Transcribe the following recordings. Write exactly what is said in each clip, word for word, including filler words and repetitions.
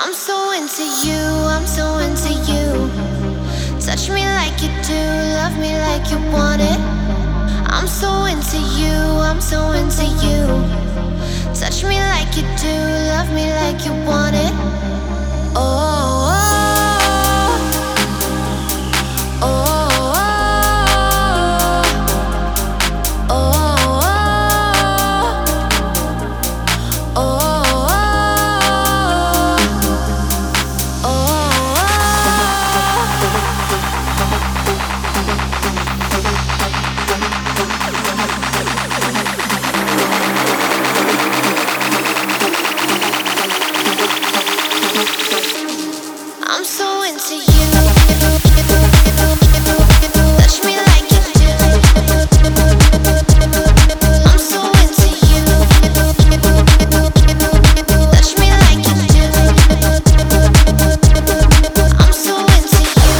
I'm so into you, I'm so into you. Touch me like you do, love me like you want it. I'm so into you, I'm so into you. Touch me like you do, love me like you want it. Oh, oh, oh, oh, oh, oh. I'm so into you. Touch me like you do. I'm so into you. Touch me like you do. I'm so into you.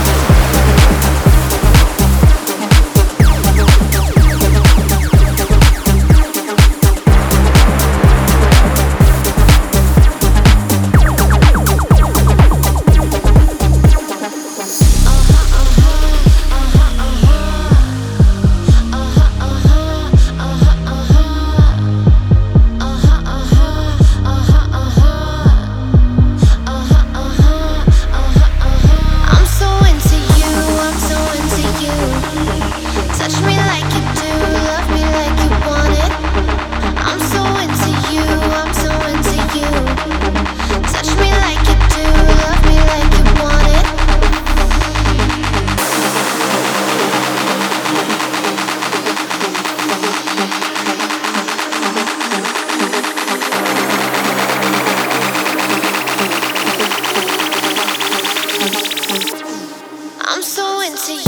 Touch me like you do, love me like you want it. I'm so into you, I'm so into you. Touch me like you do, love me like you want it. I'm so into you.